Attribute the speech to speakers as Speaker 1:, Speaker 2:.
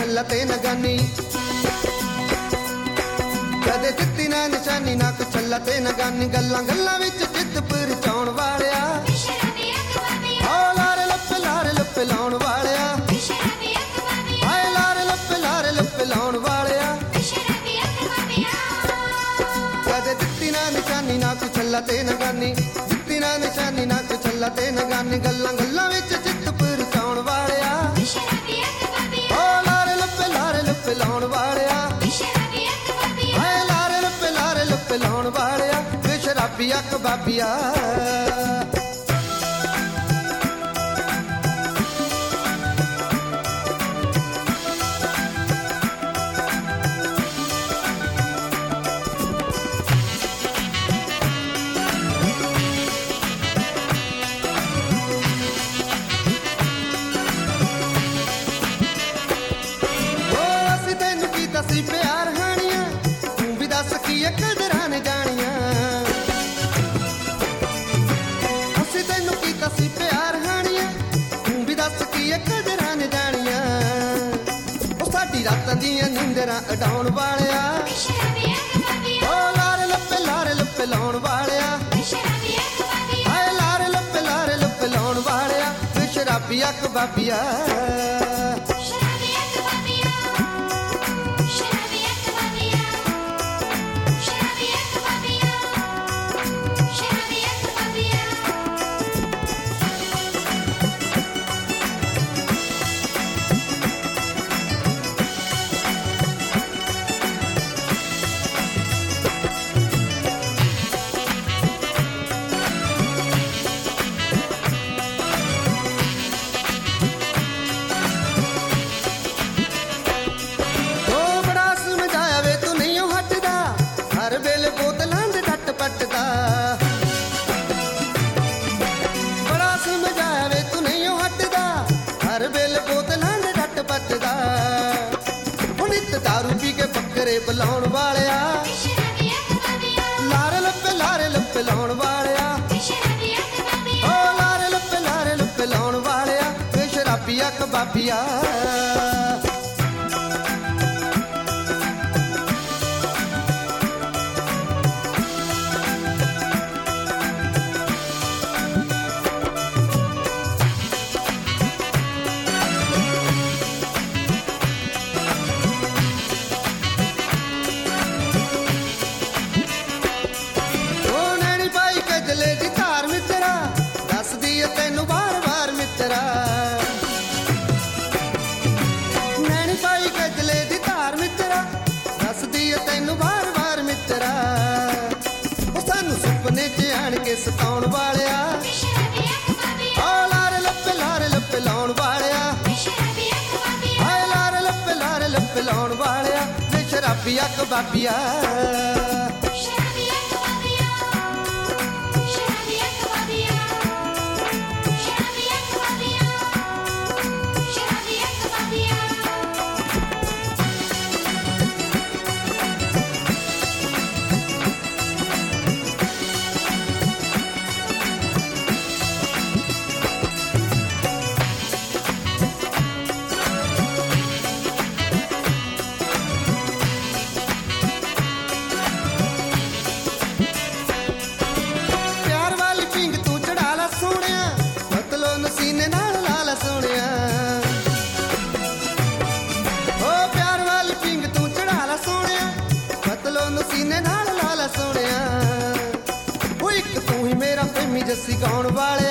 Speaker 1: ਚੱਲਾ ਤੇ ਨਗਾਨੀ ਕਦੇ ਦਿੱਤੀ ਨਾ ਨਿਸ਼ਾਨੀ ਨਾ ਕੁ ਚੱਲਾ ਤੇ ਨਗਾਨੀ ਗੱਲਾਂ ਗੱਲਾਂ ਵਿੱਚ ਜਿੱਤ ਪਰਚਾਉਣ ਵਾਲਿਆ ਓ ਲਾਰੇ ਲੱਪੇ ਲਾਉਣ ਵਾਲਿਆ ਹਾਏ ਲਾਰੇ ਲੱਪੇ ਲਾਉਣ ਵਾਲਿਆ ਕਦੇ ਦਿੱਤੀ ਨਾ ਨਿਸ਼ਾਨੀ ਨਾ ਕੁ ਚੱਲਾ ਤੇ ਨਗਾਨੀ ਦਿੱਤੀ ਨਾ ਨਿਸ਼ਾਨੀ ਨਾ ਕੁ ਚੱਲਾ ਤੇ ਨਗਾਨੀ ਗੱਲਾਂ ਗੱਲਾਂ ਵਿੱਚ ਜਿੱਤ ਪਰਚਾਉਣ ਵਾਲਿਆ ਓ ਲਾਰੇ ਲੱਪੇ ਲਾਉਣ ਵਾਲਿਆ ਹਾਏ ਲਾਰੇ ਲੱਪੇ ਲਾਉਣ ਵਾਲਿਆ ਵੇ ਸ਼ਰਾਬੀਆ ਕਬਾਬੀਆ ਅਸੀਂ ਪਿਆਰ ਹਾਣੀਆਂ ਤੂੰ ਵੀ ਦੱਸ ਕੀ ਕਦਰਾਂ ਨੇ ਜਾਣੀਆਂ ਅਸੀਂ ਤੈਨੂੰ ਕੀਤਾ ਸੀ ਪਿਆਰ ਹਾਣੀਆਂ ਤੂੰ ਵੀ ਦੱਸ ਕੀ ਕਦਰਾਂ ਨੇ ਜਾਣੀਆਂ ਉਹ ਸਾਡੀ ਰਾਤਾਂ ਦੀਆਂ ਨੀਂਦਰਾਂ ਉਡਾਉਣ ਵਾਲਿਆ ਓ ਲਾਰੇ ਲੱਪੇ ਲਾਉਣ ਵਾਲਿਆ ਹਾਏ ਲਾਰੇ ਲੱਪੇ ਲਾਉਣ ਵਾਲਿਆ ਵੇ ਸ਼ਰਾਬੀਆ ਕਬਾਬੀਆ ਹਰ ਵੇਲੇ ਬੋਤਲਾਂ ਦੇ ਡੱਟ ਪੱਟਦਾ ਬੜਾ ਸਮਝਾਇਆ ਵੇ ਤੂੰ ਨਹੀਂ ਹਟਦਾ ਹਰ ਵੇਲੇ ਬੋਤਲਾਂ ਦੇ ਡੱਟ ਪੱਟਦਾ ਹੁਣ ਨਿੱਤ ਦਾਰੂ ਪੀ ਕੇ ਬੱਕਰੇ ਬੁਲਾਉਣ ਵਾਲਿਆ ਲਾਰੇ ਲੱਪੇ ਲਾਉਣ ਵਾਲਿਆ ਓ ਲਾਰੇ ਲੱਪੇ ਲਾਉਣ ਵਾਲਿਆ ਵੇ ਸ਼ਰਾਬੀਆ ਕਬਾਬੀਆ ਤੈਨੂੰ ਵਾਰ-ਵਾਰ ਮਿੱਤਰਾ ਨੈਣੀ ਪਾਈ ਗਜਲੇ ਦੀ ਧਾਰ ਮਿੱਤਰਾ ਦੱਸਦੀ ਏ ਤੈਨੂੰ ਵਾਰ-ਵਾਰ ਮਿੱਤਰਾ ਉਹ ਸਾਨੂੰ ਸੁਪਨੇ 'ਚ ਆਣ ਕੇ ਸਤਾਉਣ ਵਾਲਿਆ ਓ ਲਾਰੇ ਲੱਪੇ ਲਾਉਣ ਵਾਲਿਆ ਹਾਏ ਲਾਰੇ ਲੱਪੇ ਲਾਉਣ ਵਾਲਿਆ ਵੇ ਸ਼ਰਾਬੀਆ ਕਬਾਬੀਆ ਸੀਨੇ ਨਾਲ ਲਾਲ ਸੋਹਣਿਆ ਓ ਪਿਆਰ ਵਾਲੀ ਪਿੰਗ ਤੂੰ ਚੜਾ ਲਾ ਸੋਹਣਿਆ ਮਤਲਬ ਨੂੰ ਸੀਨੇ ਨਾਲ ਲਾਲ ਸੋਹਣਿਆ ਉਹ ਇੱਕ ਤੂੰ ਹੀ ਮੇਰਾ ਪ੍ਰੇਮੀ ਜੱਸੀ ਗਾਉਣ ਵਾਲਿਆ